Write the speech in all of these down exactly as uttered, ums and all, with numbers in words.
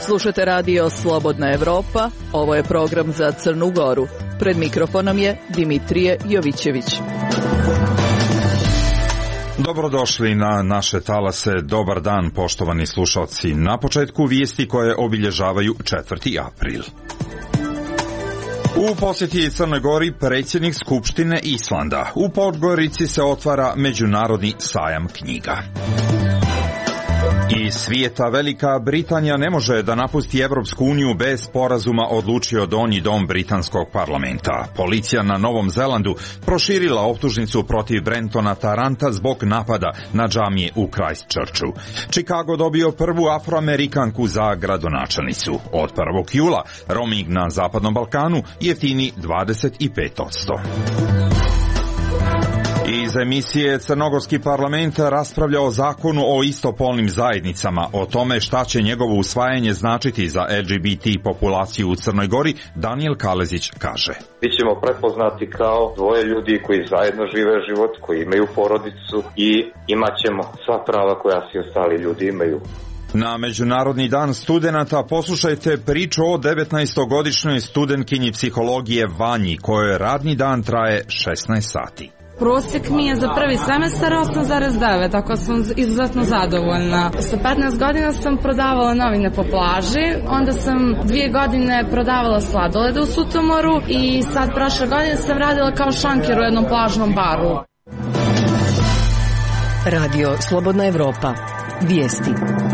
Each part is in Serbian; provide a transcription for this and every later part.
Slušate radio Slobodna Evropa, ovo je program za Crnu Goru. Pred mikrofonom je Dimitrije Jovićević. Dobrodošli na naše talase, dobar dan poštovani slušalci. Na početku vijesti koje obilježavaju četvrti april. U posjeti Crnoj Gori predsjednik Skupštine Islanda. U Podgorici se otvara međunarodni sajam knjiga. Iz svijeta Velika Britanija ne može da napusti Evropsku uniju bez sporazuma, odlučio Donji dom britanskog parlamenta. Policija na Novom Zelandu proširila optužnicu protiv Brentona Tarranta zbog napada na džamije u Christchurchu. Chicago dobio prvu Afroamerikanku za gradonačelnicu. Od prvog jula roaming na Zapadnom Balkanu jeftini dvadeset pet posto. Iz emisije Crnogorski parlament raspravlja o zakonu o istopolnim zajednicama. O tome šta će njegovo usvajanje značiti za L G B T populaciju u Crnoj Gori, Danijel Kalezić kaže. Bićemo prepoznati kao dvoje ljudi koji zajedno žive život, koji imaju porodicu i imat ćemo sva prava koja svi ostali ljudi imaju. Na Međunarodni dan studenata poslušajte priču o devetnaestogodišnjoj studentkinji psihologije Vanji, kojoj radni dan traje šesnaest sati. Prosjek mi je za prvi semestar osam zarez devet, tako sam izuzetno zadovoljna. Sa petnaest godina sam prodavala novine po plaži, onda sam dvije godine prodavala sladolede u Sutomoru i sad prošle godine sam radila kao šanker u jednom plažnom baru. Radio Slobodna Evropa. Vijesti.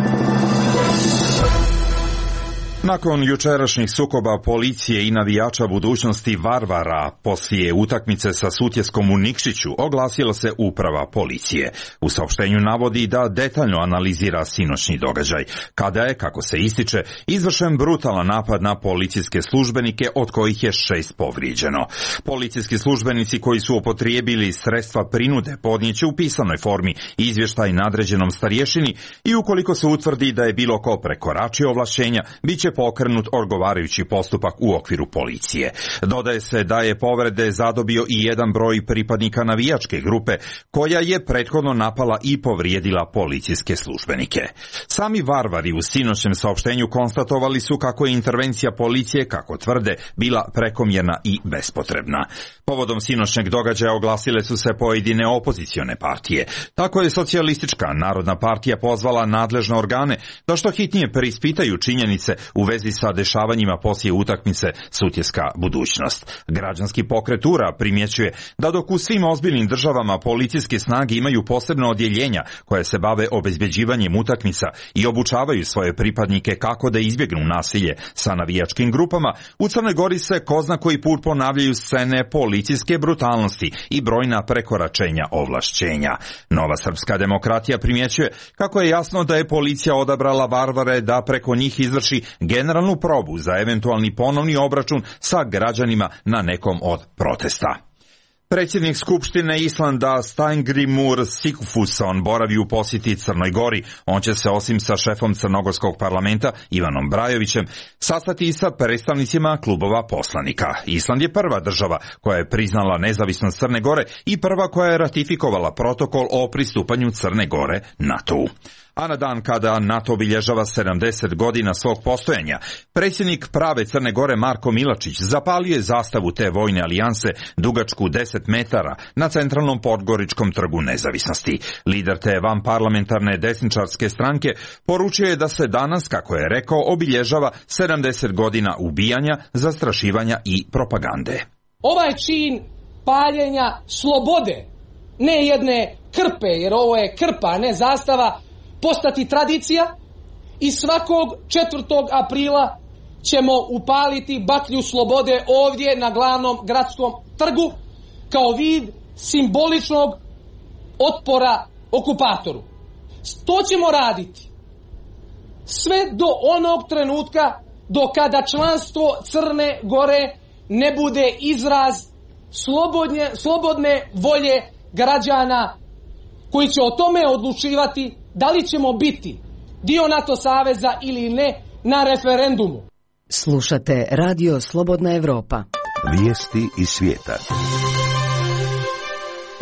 Nakon jučerašnjih sukoba policije i navijača budućnosti Varvara poslije utakmice sa Sutjeskom u Nikšiću oglasila se uprava policije. U saopštenju navodi da detaljno analizira sinoćni događaj, kada je, kako se ističe, izvršen brutalan napad na policijske službenike, od kojih je šest povrijeđeno. Policijski službenici koji su upotrijebili sredstva prinude podnijeće u pisanoj formi izvještaj nadređenom starješini i ukoliko se utvrdi da je bilo ko prekoračio ovlašćenja, bit će pokrenut odgovarajući postupak u okviru policije. Dodaje se da je povrede zadobio i jedan broj pripadnika navijačke grupe koja je prethodno napala i povrijedila policijske službenike. Sami Varvari u sinoćnem saopštenju konstatovali su kako je intervencija policije, kako tvrde, bila prekomjerna i bespotrebna. Povodom sinoćnjeg događaja oglasile su se pojedine opozicione partije. Tako je Socijalistička narodna partija pozvala nadležne organe da što hitnije preispitaju činjenice u vezi sa dešavanjima poslije utakmice Sutjeska budućnost. Građanski pokret URA primjećuje da dok u svim ozbiljnim državama policijske snage imaju posebno odjeljenja koje se bave obezbeđivanjem utakmica i obučavaju svoje pripadnike kako da izbjegnu nasilje sa navijačkim grupama, u Crnoj Gori se ko zna koji put ponavljaju scene policijske brutalnosti i brojna prekoračenja ovlašćenja. Nova srpska demokratija primjećuje kako je jasno da je policija odabrala Varvare da preko njih izvrši generalnu probu za eventualni ponovni obračun sa građanima na nekom od protesta. Predsjednik Skupštine Islanda Steingrímur Sigfússon boravi u posjeti Crnoj Gori. On će se osim sa šefom Crnogorskog parlamenta Ivanom Brajovićem sastati i sa predstavnicima klubova poslanika. Island je prva država koja je priznala nezavisnost Crne Gore i prva koja je ratifikovala protokol o pristupanju Crne Gore NATO-u. A na dan kada NATO obilježava sedamdeset godina svog postojanja, predsjednik prave Crne Gore Marko Milačić zapalio je zastavu te vojne alijanse dugačku deset metara na centralnom Podgoričkom trgu nezavisnosti. Lider te vanparlamentarne desničarske stranke poručio je da se danas, kako je rekao, obilježava sedamdeset godina ubijanja, zastrašivanja i propagande. Ovaj čin paljenja slobode, ne jedne krpe, jer ovo je krpa, a ne zastava, postati tradicija i svakog četvrtog aprila ćemo upaliti baklju slobode ovdje na glavnom gradskom trgu kao vid simboličnog otpora okupatoru. To ćemo raditi sve do onog trenutka do kada članstvo Crne Gore ne bude izraz slobodne, slobodne volje građana koji će o tome odlučivati da li ćemo biti dio NATO saveza ili ne na referendumu. Slušate Radio Slobodna Evropa. Vijesti iz svijeta.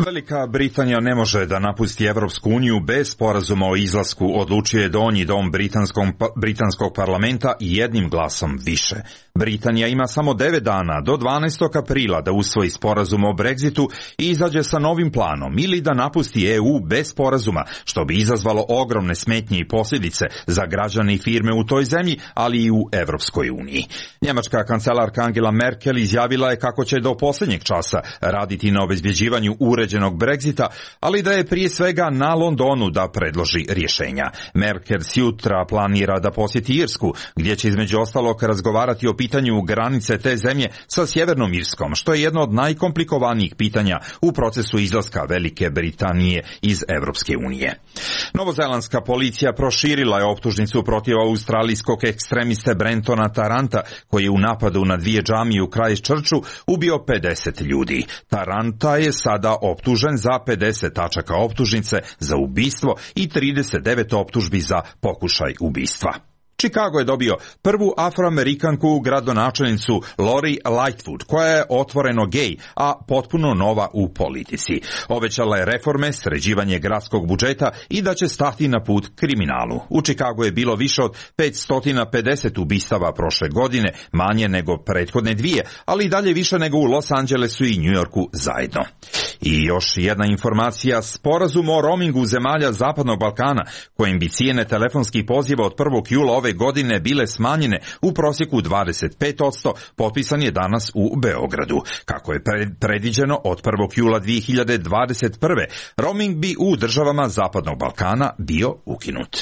Velika Britanija ne može da napusti Evropsku uniju bez sporazuma o izlasku, odlučuje donji dom britanskog, britanskog parlamenta jednim glasom više. Britanija ima samo devet dana do dvanaestog aprila da usvoji sporazum o Brexitu i izađe sa novim planom ili da napusti E U bez sporazuma, što bi izazvalo ogromne smetnje i posljedice za građane i firme u toj zemlji, ali i u Evropskoj uniji. Njemačka kancelarka Angela Merkel izjavila je kako će do posljednjeg časa raditi na obezbjeđivanju uređenog Brexita, ali da je prije svega na Londonu da predloži rješenja. Merkel sutra planira da posjeti Irsku, gdje će između ostalog razgovarati o pitanju granice te zemlje sa Sjevernom Irskom, što je jedno od najkomplikovanijih pitanja u procesu izlaska Velike Britanije iz Evropske unije. Novozelandska policija proširila je optužnicu protiv australijskog ekstremiste Brentona Taranta, koji je u napadu na dvije džamije u Christchurchu ubio pedeset ljudi. Taranta je sada optužen za pedeset tačaka optužnice za ubistvo i trideset devet optužbi za pokušaj ubistva. Chicago je dobio prvu afroamerikanku gradonačelnicu Lori Lightfoot, koja je otvoreno gej, a potpuno nova u politici. Obećala je reforme, sređivanje gradskog budžeta i da će stati na put kriminalu. U Chicagu je bilo više od petsto pedeset ubistava prošle godine, manje nego prethodne dvije, ali i dalje više nego u Los Angelesu i New Yorku zajedno. I još jedna informacija, sporazum o roamingu zemalja Zapadnog Balkana, kojim bi cijene telefonskih poziva od prvog jula ove godine bile smanjene u prosjeku dvadeset pet posto, potpisan je danas u Beogradu. Kako je predviđeno, od prvog jula dvije hiljade dvadeset prve. roaming bi u državama Zapadnog Balkana bio ukinut.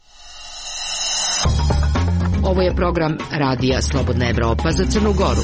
Ovo je program Radija Slobodna Evropa za Crnu Goru.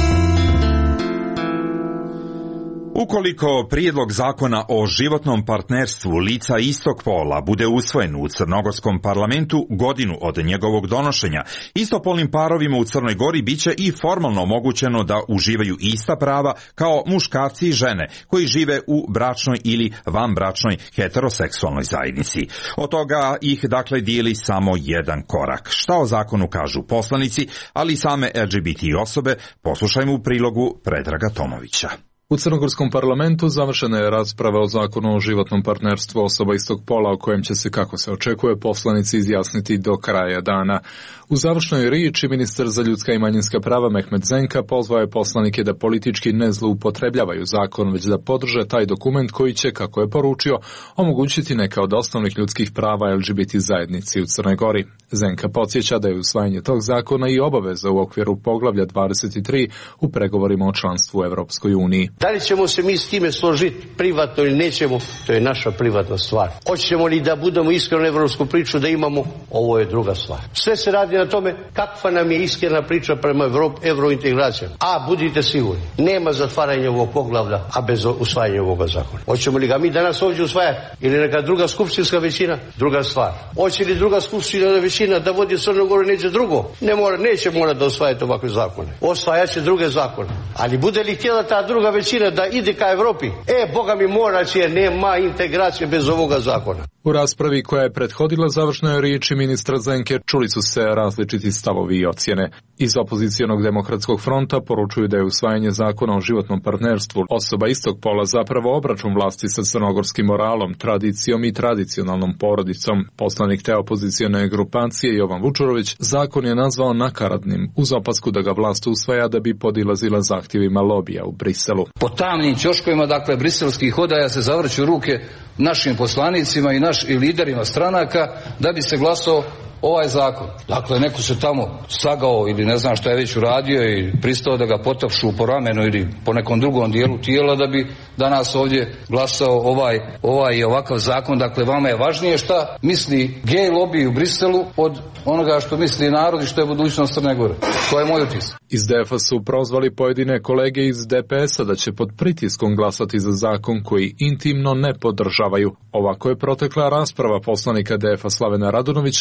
Ukoliko prijedlog zakona o životnom partnerstvu lica istog pola bude usvojen u crnogorskom parlamentu godinu od njegovog donošenja, istopolnim parovima u Crnoj Gori biće i formalno omogućeno da uživaju ista prava kao muškarci i žene koji žive u bračnoj ili vanbračnoj heteroseksualnoj zajednici. Od toga ih dakle dijeli samo jedan korak. Šta o zakonu kažu poslanici, ali i same L G B T osobe, poslušajmo u prilogu Predraga Tomovića. U crnogorskom parlamentu završena je rasprava o zakonu o životnom partnerstvu osoba istog pola, o kojem će se, kako se očekuje, poslanici izjasniti do kraja dana. U završnoj riječi ministar za ljudska i manjinska prava Mehmet Zenka pozvao je poslanike da politički ne zloupotrebljavaju zakon, već da podrže taj dokument koji će, kako je poručio, omogućiti neka od osnovnih ljudskih prava L G B T zajednici u Crnoj Gori. Zenka podsjeća da je usvajanje tog zakona i obaveza u okviru poglavlja dvadeset tri u pregovorima o članstvu u Evropskoj uniji. Da li ćemo se mi s time složiti privatno ili nećemo, to je naša privatna stvar. Hoćemo li da budemo iskreno evropsku priču da imamo, ovo je druga stvar. Sve se radi na tome kakva nam je iskrena priča prema evrointegracijama. A budite sigurni, nema zatvaranja ovog poglavlja, a bez usvajanja ovoga zakona. Hoćemo li ga mi danas ovdje usvajati ili neka druga skupštinska većina, druga stvar. Hoće li druga skupštinska većina da vodi Crnu Goru neće drugo? Ne mora, neće morati da usvajate ovakve zakone. Osvajat će druge zakone. Ali bude li htjela ta druga većina da ide ka Evropi, e, Boga mi mora će, nema integracije bez ovoga zakona. U raspravi koja je prethodila završnoj riječi ministra Zenke čuli su se različiti stavovi i ocjene. Iz opozicionog demokratskog fronta poručuju da je usvajanje zakona o životnom partnerstvu osoba istog pola zapravo obračun vlasti sa crnogorskim moralom, tradicijom i tradicionalnom porodicom. Poslanik te opozicione grupacije Jovan Vučurović zakon je nazvao nakaradnim, uz opasku da ga vlast usvaja da bi podilazila zahtjevima lobija u Briselu. Po tamnim ćoškovima, dakle, briselskih odaja se zavrću ruke našim poslanicima i naš i liderima stranaka da bi se glasao ovaj zakon. Dakle, neko se tamo sagao ili ne znam šta je već uradio i pristao da ga potapšu po ramenu ili po nekom drugom dijelu tijela da bi danas ovdje glasao ovaj, ovaj i ovakav zakon. Dakle, vama je važnije šta misli gej lobby u Briselu od onoga što misli narod i što je budućnost Crne Gore. To je moj utis. Iz D F A su prozvali pojedine kolege iz D P S-a da će pod pritiskom glasati za zakon koji intimno ne podržavaju. Ovako je protekla rasprava poslanika D F A Slavena Radunovića i dugog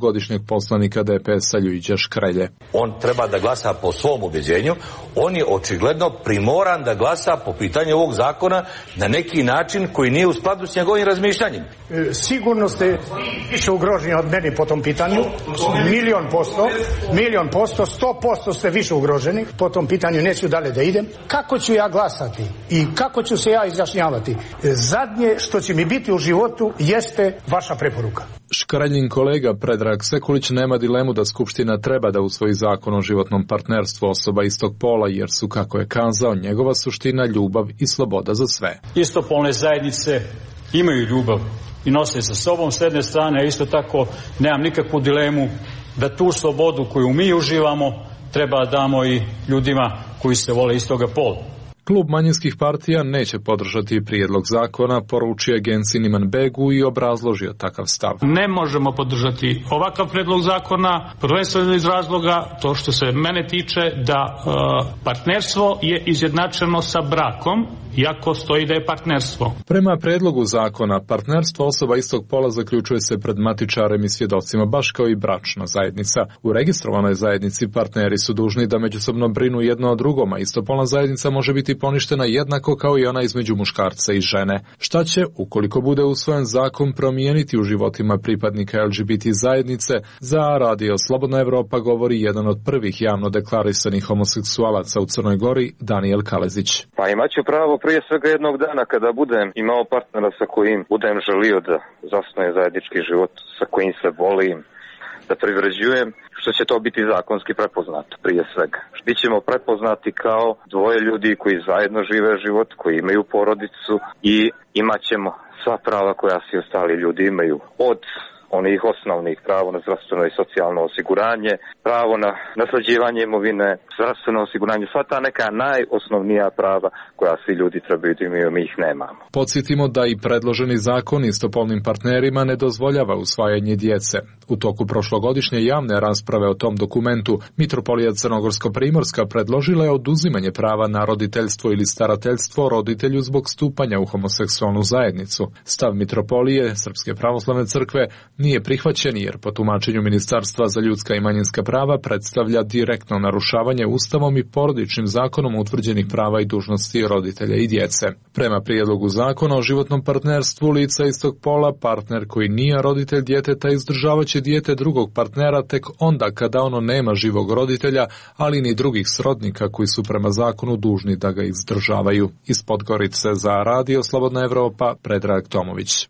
dugogodišnjeg poslanika D P S-a Ljujića Škrelje. On treba da glasa po svom ubeđenju, on je očigledno primoran da glasa po pitanju ovog zakona na neki način koji nije u skladu s njegovim razmišljanjem. Sigurno ste više ugroženi od mene po tom pitanju, milion posto, milion posto, sto posto ste više ugroženi po tom pitanju, neću dalje da idem. Kako ću ja glasati i kako ću se ja izjašnjavati? Zadnje što će mi biti u životu jeste vaša preporuka. Škraljin kolega Predrag Sekulić nema dilemu da Skupština treba da usvoji zakon o životnom partnerstvu osoba istog pola, jer su, kako je kazao, njegova suština ljubav i sloboda za sve. Istopolne zajednice imaju ljubav i nose sa sobom s jedne strane, a isto tako nemam nikakvu dilemu da tu slobodu koju mi uživamo treba damo i ljudima koji se vole istoga pola. Klub manjinskih partija neće podržati prijedlog zakona, poručio Gensin Imanbegu i obrazložio takav stav. Ne možemo podržati ovakav predlog zakona, prvenstveno iz razloga, to što se mene tiče, da e, partnerstvo je izjednačeno sa brakom, iako stoji da je partnerstvo. Prema predlogu zakona, partnerstvo osoba istog pola zaključuje se pred matičarem i svjedocima, baš kao i bračna zajednica. U registrovanoj zajednici partneri su dužni da međusobno brinu jedno o drugom, a istopolna zajednica može biti poništena jednako kao i ona između muškarca i žene. Šta će, ukoliko bude usvojen zakon, promijeniti u životima pripadnika L G B T zajednice? Za Radio Slobodna Evropa govori jedan od prvih javno deklarisanih homoseksualaca u Crnoj Gori, Danijel Kalezić. Pa imaću pravo prije svega jednog dana kada budem imao partnera sa kojim budem želio da zasnuje zajednički život, sa kojim se volim, da privređujem, što će to biti zakonski prepoznato prije svega. Bićemo prepoznati kao dvoje ljudi koji zajedno žive život, koji imaju porodicu i imat ćemo sva prava koja svi ostali ljudi imaju. Od onih osnovnih pravo na zdravstveno i socijalno osiguranje, pravo na naslađivanje imovine, zdravstveno osiguranje, sva ta neka najosnovnija prava koja svi ljudi trebaju da imaju, mi ih nemamo. Podsjetimo da i predloženi zakon istopolnim partnerima ne dozvoljava usvajanje djece. U toku prošlogodišnje javne rasprave o tom dokumentu, Mitropolija Crnogorsko-Primorska predložila je oduzimanje prava na roditeljstvo ili starateljstvo roditelju zbog stupanja u homoseksualnu zajednicu. Stav Mitropolije Srpske pravoslavne crkve nije prihvaćen jer po tumačenju Ministarstva za ljudska i manjinska prava predstavlja direktno narušavanje Ustavom i porodičnim zakonom utvrđenih prava i dužnosti roditelja i djece. Prema prijedlogu zakona o životnom partnerstvu lica istog pola, partner koji nije roditelj djeteta izdržavat će dijete drugog partnera tek onda kada ono nema živog roditelja, ali ni drugih srodnika koji su prema zakonu dužni da ga izdržavaju. Iz Podgorice za Radio Slobodna Evropa, Predrag Tomović.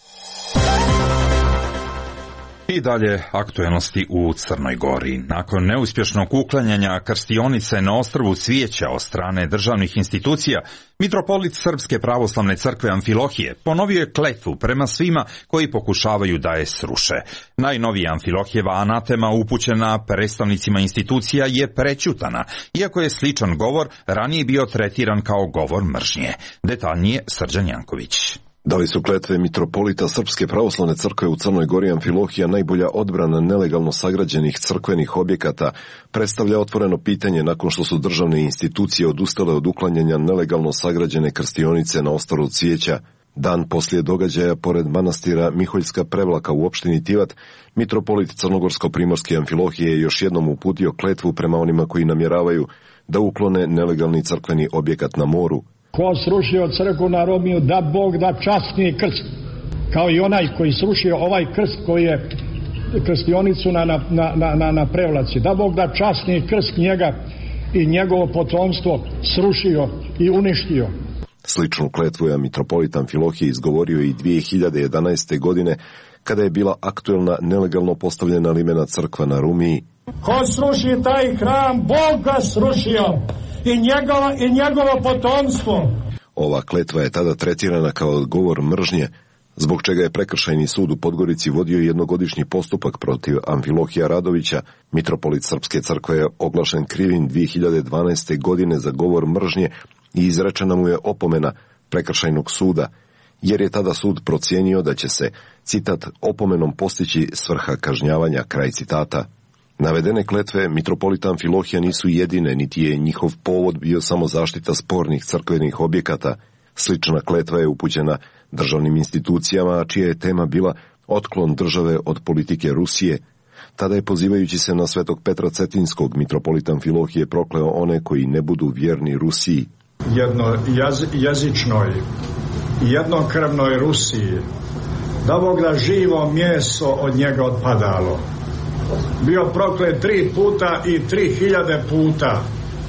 I dalje aktuelnosti u Crnoj Gori. Nakon neuspješnog uklanjanja krstionice na ostrvu Cvijeća od strane državnih institucija, mitropolit Srpske pravoslavne crkve Amfilohije ponovio je kletvu prema svima koji pokušavaju da je sruše. Najnovija Amfilohijeva anatema upućena predstavnicima institucija je prećutana, iako je sličan govor ranije bio tretiran kao govor mržnje. Detaljnije Srđan Janković. Da li su kletve mitropolita Srpske pravoslavne crkve u Crnoj Gori Amfilohija najbolja odbrana nelegalno sagrađenih crkvenih objekata, predstavlja otvoreno pitanje nakon što su državne institucije odustale od uklanjanja nelegalno sagrađene krstionice na ostrvu Cvijeća. Dan poslije događaja pored manastira Miholjska Prevlaka u opštini Tivat, mitropolit Crnogorsko-Primorske Amfilohije je još jednom uputio kletvu prema onima koji namjeravaju da uklone nelegalni crkveni objekat na moru. Ko srušio crkvu na Romiju, da Bog da časni krst, kao i onaj koji srušio ovaj krst koji je krstionicu na, na, na, na, na Prevlaci, da Bog da časni krst njega i njegovo potomstvo srušio i uništio. Sličnu kletvu je mitropolit Amfilohije izgovorio i dvije hiljade jedanaeste. godine, kada je bila aktuelna nelegalno postavljena limena crkva na Rumiji. Ko sruši taj hram, Bog ga srušio i njegova, i njegovo potomstvo. Ova kletva je tada tretirana kao govor mržnje, zbog čega je prekršajni sud u Podgorici vodio jednogodišnji postupak protiv Amfilohija Radovića. Mitropolit Srpske crkve je oglašen krivim dvije hiljade dvanaeste. godine za govor mržnje i izrečena mu je opomena prekršajnog suda, jer je tada sud procijenio da će se, citat, opomenom postići svrha kažnjavanja, kraj citata. Navedene kletve mitropolita Amfilohija nisu jedine, niti je njihov povod bio samo zaštita spornih crkvenih objekata. Slična kletva je upućena državnim institucijama, čija je tema bila otklon države od politike Rusije. Tada je, pozivajući se na svetog Petra Cetinskog, mitropolita Amfilohije prokleo one koji ne budu vjerni Rusiji. Jedno jaz, jezičnoj, jednokrvnoj Rusiji, da Bog da živo meso od njega odpadalo. Bio proklet tri puta i tri hiljade puta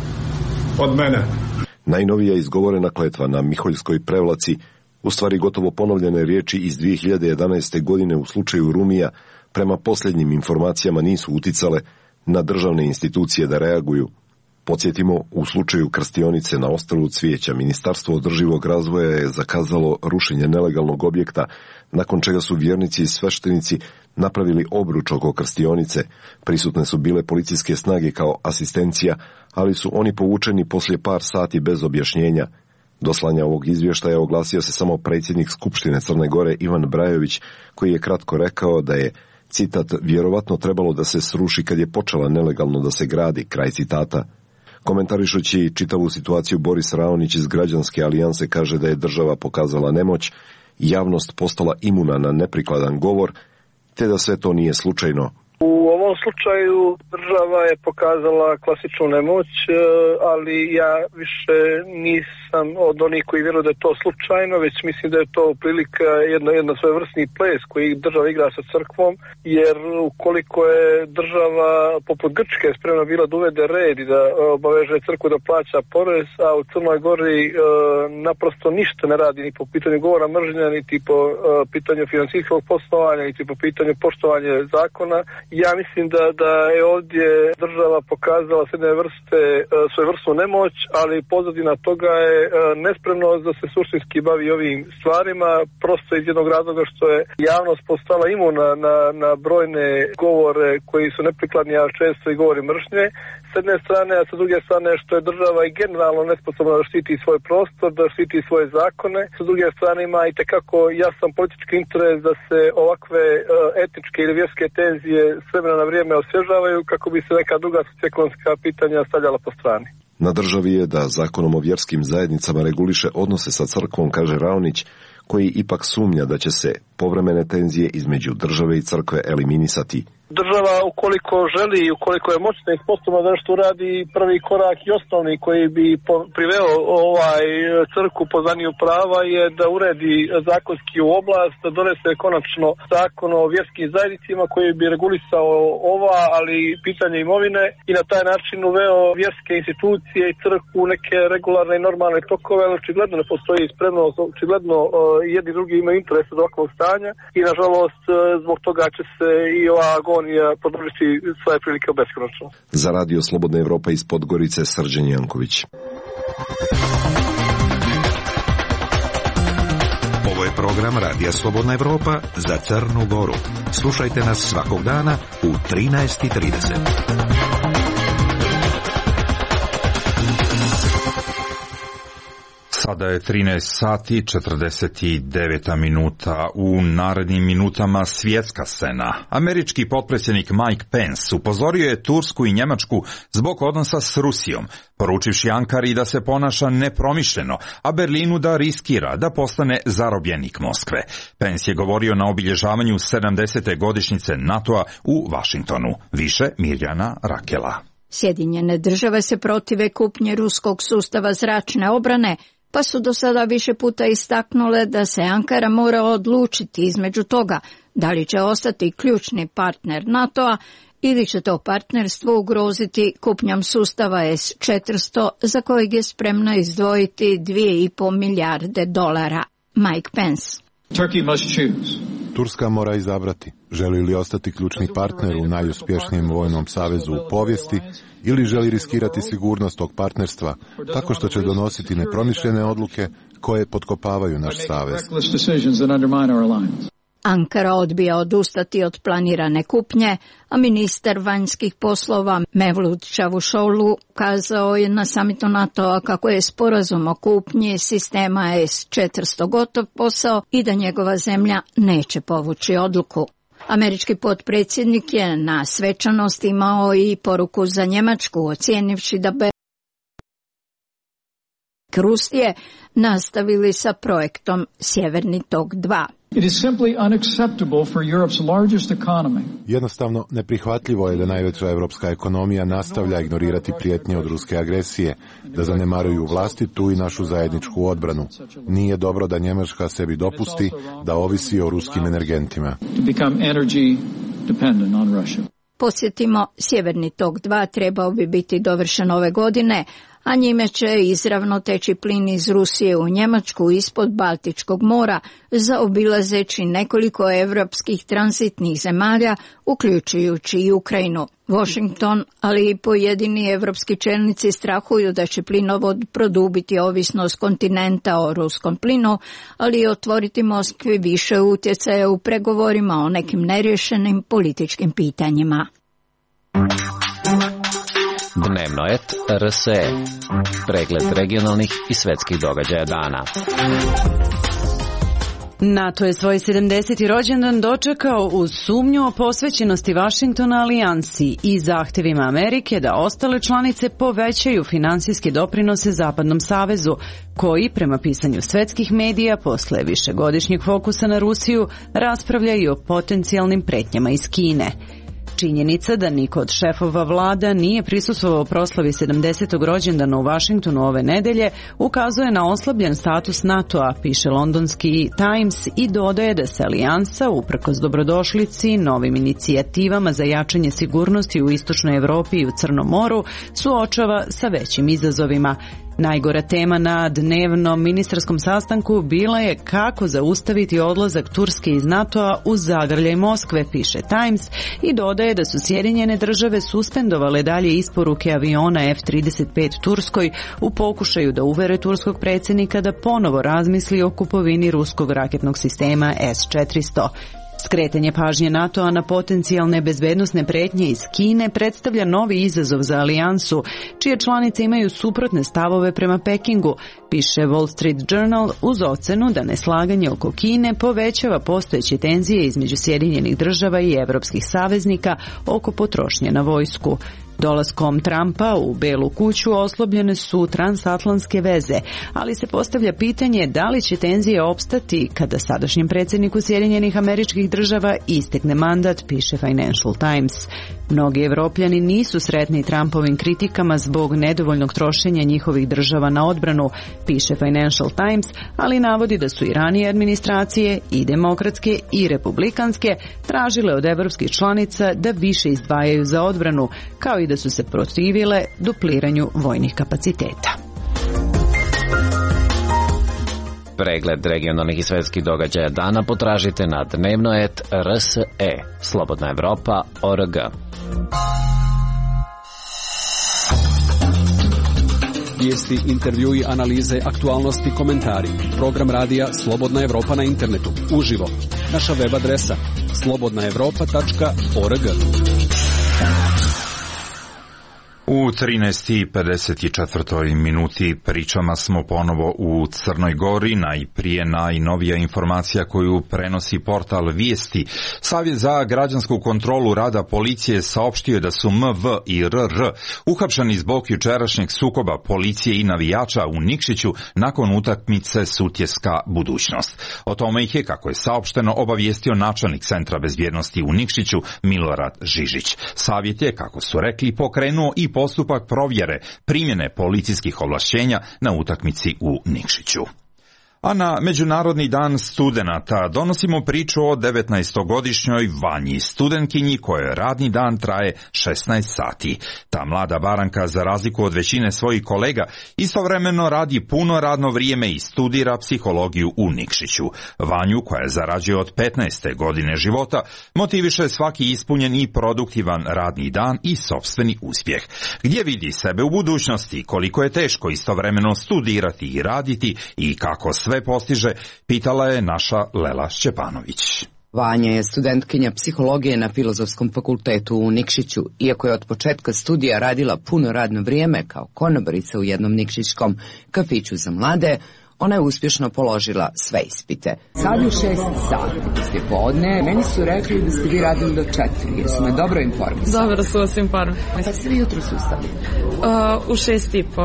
od mene. Najnovija izgovorena kletva na Miholjskoj Prevlaci, u stvari gotovo ponovljene riječi iz dvije hiljade jedanaeste. godine u slučaju Rumija, prema posljednjim informacijama nisu uticale na državne institucije da reaguju. Podsjetimo, u slučaju krstionice na ostrvu Cvijeća, Ministarstvo održivog razvoja je zakazalo rušenje nelegalnog objekta, nakon čega su vjernici i sveštenici napravili obruč oko krstionice. Prisutne su bile policijske snage kao asistencija, ali su oni povučeni poslije par sati bez objašnjenja. Do slanja ovog izvještaja oglasio se samo predsjednik Skupštine Crne Gore Ivan Brajović, koji je kratko rekao da je, citat, vjerovatno trebalo da se sruši kad je počela nelegalno da se gradi, kraj citata. Komentarišući čitavu situaciju, Boris Raonić iz Građanske alijanse kaže da je država pokazala nemoć, javnost postala imuna na neprikladan govor, te da sve to nije slučajno. U ovom slučaju država je pokazala klasičnu nemoć, ali ja više nisam od onih koji vjeruju da je to slučajno, već mislim da je to prilika jedno, jedno svojevrsni ples koji država igra sa crkvom, jer ukoliko je država poput Grčke spremna bila da uvede red i da obaveže crkvu da plaća porez, a u Crnoj Gori e, naprosto ništa ne radi ni po pitanju govora mržnja, niti po e, pitanju financijskog poslovanja, niti po pitanju poštovanja zakona, ja mislim da, da je ovdje država pokazala s jedne vrste svoju vrstu nemoć, ali pozadina toga je nespremnost da se suštinski bavi ovim stvarima, prosto iz jednog razloga što je javnost postala imuna na, na brojne govore koji su neprikladni, a često i govori mržnje. S jedne strane, a sa druge strane što je država i generalno nesposobna da štiti svoj prostor, da štiti svoje zakone. Sa druge strane ima i tekako jasan politički interes da se ovakve etičke ili vjerske tenzije s vremena na vrijeme osvježavaju kako bi se neka druga socioekonomska pitanja stavljala po strani. Na državi je da zakonom o vjerskim zajednicama reguliše odnose sa crkvom, kaže Raonić, koji ipak sumnja da će se povremene tenzije između države i crkve eliminisati. Država, ukoliko želi i ukoliko je moćna i sposobna da nešto radi, prvi korak i osnovni koji bi priveo ovaj crkvu po znanju prava je da uredi zakonski u oblast, da donese konačno zakon o vjerskim zajednicama koji bi regulisao ova, ali pitanje imovine i na taj način uveo vjerske institucije i crkvu u neke regularne i normalne tokove, ali očigledno ne postoji spremnost, očigledno jedni drugi imaju interes od ovakvog stanja i nažalost zbog toga će se i ova agonija podržiti svoje prilike u beskonačno. Za Radio Slobodna Evropa iz Podgorice, Srđan Janković. Ovo je program Radija Slobodna Evropa za Crnu Goru. Slušajte nas svakog dana u trinaest i trideset. Sada je trinaest sati četrdeset devet minuta. U narednim minutama svjetska scena. Američki potpredsjednik Mike Pence upozorio je Tursku i Njemačku zbog odnosa s Rusijom, poručivši Ankari da se ponaša nepromišljeno, a Berlinu da riskira da postane zarobljenik Moskve. Pence je govorio na obilježavanju sedamdesete godišnjice NATO-a u Vašingtonu. Više Mirjana Rakela. Sjedinjene države se protive kupnje ruskog sustava zračne obrane, pa su do sada više puta istaknule da se Ankara mora odlučiti između toga da li će ostati ključni partner NATO-a ili će to partnerstvo ugroziti kupnjom sustava S četiristo za kojeg je spremna izdvojiti dvije i pol milijarde dolara. Mike Pence. Turska mora izabrati želi li ostati ključni partner u najuspješnijem vojnom savezu u povijesti ili želi riskirati sigurnost tog partnerstva tako što će donositi nepromišljene odluke koje potkopavaju naš savez. Ankara odbija odustati od planirane kupnje, a ministar vanjskih poslova Mevlut Čavusoglu kazao je na samitu NATO-a kako je sporazum o kupnji sistema S četiristo gotov posao i da njegova zemlja neće povući odluku. Američki potpredsjednik je na svečanosti imao i poruku za Njemačku, ocijenivši da bi Rusije nastavili sa projektom Sjeverni tok dva. It is simply unacceptable for Europe's largest economy. Jednostavno neprihvatljivo je da najveća evropska ekonomija nastavlja ignorirati prijetnje od ruske agresije, da zanemaruju vlastitu i našu zajedničku odbranu. Nije dobro da Njemačka sebi dopusti da ovisi o ruskim energentima. To become energy dependent on Russia. Posjetimo, Sjeverni tok dva trebao bi biti dovršen ove godine, a njime će izravno teći plin iz Rusije u Njemačku ispod Baltičkog mora, zaobilazeći nekoliko evropskih tranzitnih zemalja, uključujući i Ukrajinu. Washington, ali i pojedini evropski čelnici strahuju da će plinovod produbiti ovisnost kontinenta o ruskom plinu, ali i otvoriti Moskvi više utjecaja u pregovorima o nekim nerješenim političkim pitanjima. Dnevno et R S E. Pregled regionalnih i svetskih događaja dana. NATO je svoj sedamdeseti rođendan dočekao uz sumnju o posvećenosti Vašingtona alijansi i zahtjevima Amerike da ostale članice povećaju finansijske doprinose Zapadnom savezu, koji, prema pisanju svetskih medija, posle višegodišnjeg fokusa na Rusiju, raspravlja i o potencijalnim pretnjama iz Kine. Činjenica da niko od šefova vlada nije prisustvovao proslavi sedamdesetog rođendana u Vašingtonu ove nedelje ukazuje na oslabljen status NATO-a, piše londonski Times, i dodaje da se alijansa, uprkos dobrodošlici, novim inicijativama za jačanje sigurnosti u Istočnoj Evropi i u Crnom moru, suočava sa većim izazovima. Najgora tema na dnevnom ministarskom sastanku bila je kako zaustaviti odlazak Turske iz NATO-a uz zagrljaj Moskve, piše Times, i dodaje da su Sjedinjene države suspendovale dalje isporuke aviona F trideset pet Turskoj u pokušaju da uvere turskog predsjednika da ponovo razmisli o kupovini ruskog raketnog sistema S četiristo. Skretanje pažnje NATO-a na potencijalne bezbednosne pretnje iz Kine predstavlja novi izazov za alijansu, čije članice imaju suprotne stavove prema Pekingu, piše Wall Street Journal, uz ocenu da neslaganje oko Kine povećava postojeće tenzije između Sjedinjenih država i evropskih saveznika oko potrošnje na vojsku. Dolaskom Trumpa u Belu kuću oslabljene su transatlantske veze, ali se postavlja pitanje da li će tenzije opstati kada sadašnjem predsjedniku Sjedinjenih Američkih Država istekne mandat, piše Financial Times. Mnogi Evropljani nisu sretni Trumpovim kritikama zbog nedovoljnog trošenja njihovih država na odbranu, piše Financial Times, ali navodi da su i ranije administracije, i demokratske i republikanske, tražile od evropskih članica da više izdvajaju za odbranu, kao i da su se protivile dupliranju vojnih kapaciteta. Pregled regionalnih i svetskih događaja dana potražite na dnevno et R S E, Slobodna Evropa, O R G. Vijesti, intervjui, analize, aktualnosti, komentari. Program radija Slobodna Evropa na internetu, uživo. Naša web adresa slobodna evropa tačka org. U trinaest i pedeset četiri minuti pričama smo ponovo u Crnoj Gori, najprije najnovija informacija koju prenosi portal Vijesti. Savjet za građansku kontrolu rada policije saopštio da su M V i R R uhapšeni zbog jučerašnjeg sukoba policije i navijača u Nikšiću nakon utakmice Sutjeska budućnost. O tome ih je, kako je saopšteno, obavijestio načelnik Centra bezbjednosti u Nikšiću Milorad Žižić. Savjet je, kako su rekli, pokrenuo i postupak provjere primjene policijskih ovlašćenja na utakmici u Nikšiću. A na Međunarodni dan studenata donosimo priču o devetnaestogodišnjoj Vanji, studentkinji kojoj radni dan traje šesnaest sati. Ta mlada baranka, za razliku od većine svojih kolega, istovremeno radi puno radno vrijeme i studira psihologiju u Nikšiću. Vanju, koja zarađuje od petnaeste godine života, motiviše svaki ispunjen i produktivan radni dan i sopstveni uspjeh. Gdje vidi sebe u budućnosti, koliko je teško istovremeno studirati i raditi i kako sve sve postiže, pitala je naša Lela Šćepanović. Vanja je studentkinja psihologije na Filozofskom fakultetu u Nikšiću. Iako je od početka studija radila puno radno vrijeme kao konobarica u jednom nikšićkom kafiću za mlade, ona je uspješno položila sve ispite. Sad je šest sati poslije podne. Meni su rekli da ste vi radili do četiri. Jesu me dobro informisali? Dobro su vas informisali. Kada ste vi jutro ustali? Uh, u šest i po.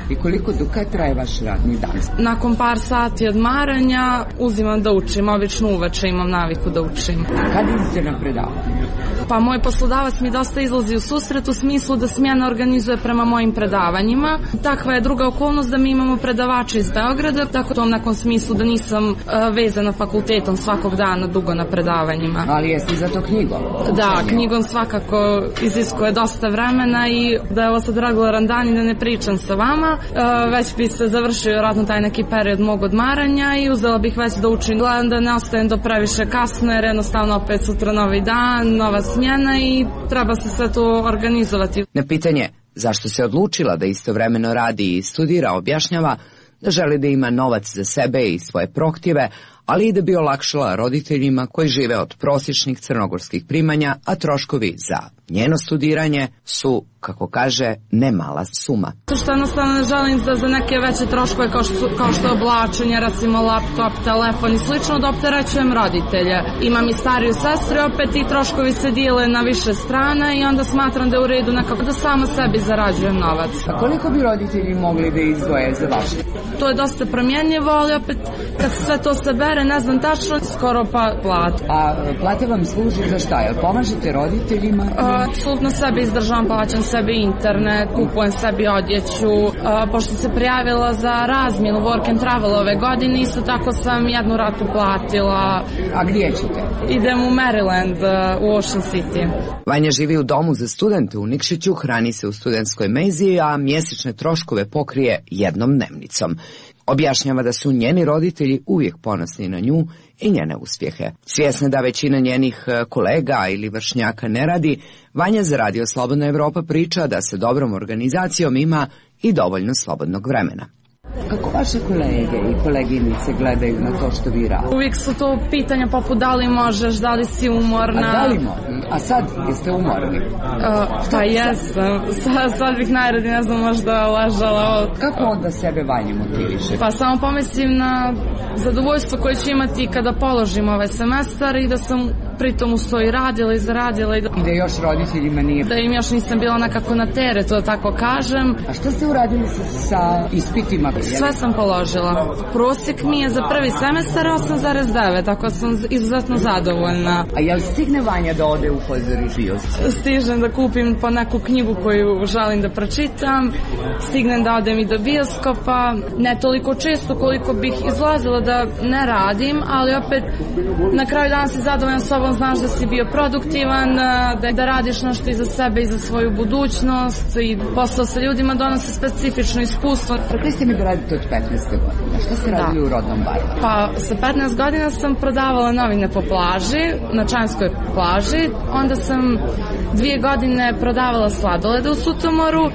I koliko, do kad traje vaš radni dan? Nakon par sati odmaranja uzimam da učim, obično uveče imam naviku da učim. Kad idete na predavanje? Pa moj poslodavac mi dosta izlazi u susret u smislu da smjena organizuje prema mojim predavanjima. Takva je druga okolnost da mi imamo predavače iz Beograda, tako to nakon smislu da nisam uh, vezana fakultetom svakog dana dugo na predavanjima. Ali jesi za to knjigom? Da, knjigom svakako iziskuje dosta vremena i da je ovo sad regularan dan i da ne pričam sa vama, uh, već bi se završio vjerojatno taj neki period mog odmaranja i uzela bih već da učim. Gledam da ne ostajem do previše kasno jer jednostavno opet sutra novi dan, nova smjena i treba se sve to organizovati. Na pitanje zašto se odlučila da istovremeno radi i studira, objašnjava da želi da ima novac za sebe i svoje prohtjeve, ali i da bi olakšala roditeljima koji žive od prosječnih crnogorskih primanja, a troškovi za njeno studiranje su, kako kaže, ne mala suma. Što jednostavno ne želim da za neke veće troškove kao što, kao što je oblačenje, recimo laptop, telefon i slično, da opterećujem roditelje. Imam i stariju sestru, opet i troškovi se dijele na više strana i onda smatram da je u redu nekako da sama sebi zarađujem novac. A koliko bi roditelji mogli da izdvoje za vaše? To je dosta promjenjivo, ali opet kad se sve to sabere, ne znam tačno, skoro pa platu. A plata vam služi za šta? Jel pomažete roditeljima? Apsolutno sebi izdržavam, plaćam sebi internet, kupujem sebi odjeću. Pošto se prijavila za razmjenu work and travel ove godine, isto tako sam jednu ratu platila. A gdje ćete? Idem u Maryland, u Ocean City. Vanja živi u domu za studente u Nikšiću, hrani se u studentskoj menzi, a mjesečne troškove pokrije jednom dnevnicom. Objašnjava da su njeni roditelji uvijek ponosni na nju i njene uspjehe. Svjesna da većina njenih kolega ili vršnjaka ne radi, Vanja za Radio Slobodna Evropa priča da sa dobrom organizacijom ima i dovoljno slobodnog vremena. Kako vaše kolege i koleginice gledaju na to što vi radite? Uvijek su to pitanja poput da li možeš, da li si umorna. A da li možeš? A sad jeste umorni? Uh, pa jesam. Sad, sad bih najradije, ne znam, možda ležala. Kako onda sebe Vanje motiviše? Pa samo pomislim na zadovoljstvo koje ću imati kada položim ovaj semestar i da sam pritom uz to i radila i zaradila. I da, I da još roditeljima nije... Da im još nisam bila nekako na teretu, da tako kažem. A što ste uradili sa, sa ispitima? Sve sam položila. Prosjek mi je za prvi semestar osam zarez devet, tako sam izuzetno zadovoljna. A jel stigne Vanja da ode u pozorište? Stižem da kupim po neku knjigu koju želim da pročitam, stignem da odem i do bioskopa, ne toliko često koliko bih izlazila da ne radim, ali opet na kraju dana si zadovoljan sobom, znaš da si bio produktivan, da, da radiš nešto i za sebe i za svoju budućnost i posao sa ljudima donosi specifično iskustvo. Rekli ste mi da radite od petnaeste godina. Šta ste radili da. u rodnom baru? Pa sa petnaest godina sam prodavala novine po plaži, na Čanskoj plaži. Onda sam dvije godine prodavala sladolede u Sutomoru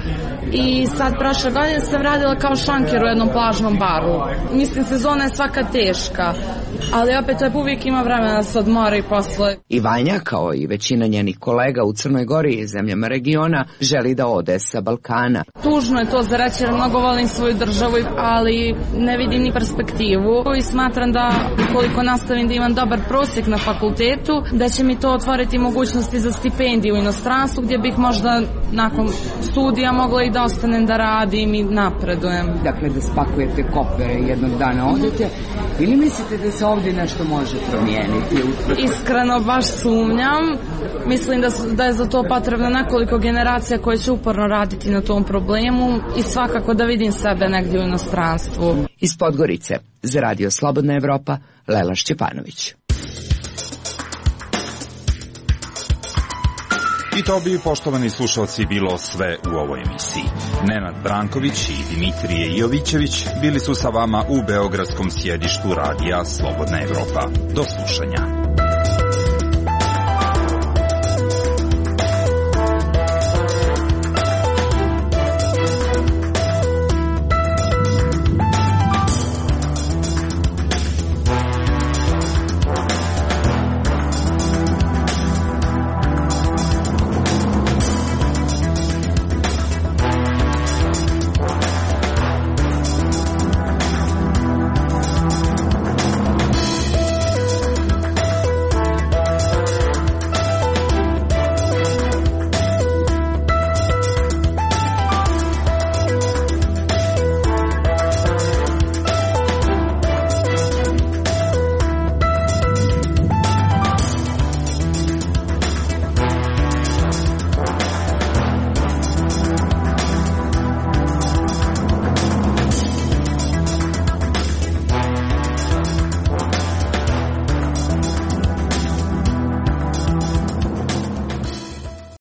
i sad prošle godine sam radila kao šanker u jednom plažnom baru. Mislim, sezona je svaka teška, ali opet uvijek ima vremena da se odmori posle. I Vanja, kao i većina njenih kolega u Crnoj Gori i zemljama regiona, želi da ode sa Balkana. Tužno je to za reći jer mnogo volim svoju državu, ali ne vidim ni perspektivu i smatram da koliko nastavim da imam dobar prosjek na fakultetu, da će mi to otvoriti mogućnosti za stipendiju u inostranstvu gdje bih možda nakon studija mogla i da ostanem da radim i napredujem. Dakle, da spakujete kopere i jednog dana odete, ili mislite da se ovdje nešto može promijeniti? Iskreno baš sumnjam. Mislim da, da je za to potrebno nekoliko generacija koje će uporno raditi na tom problemu i svakako da vidim sebe negdje u inostranstvu. Iz Podgorice, za Radio Slobodna Evropa, Lela Šćepanović. I to bi, poštovani slušalci, bilo sve u ovoj emisiji. Nenad Branković i Dimitrije Jovićević bili su sa vama u beogradskom sjedištu Radija Slobodna Evropa. Do slušanja.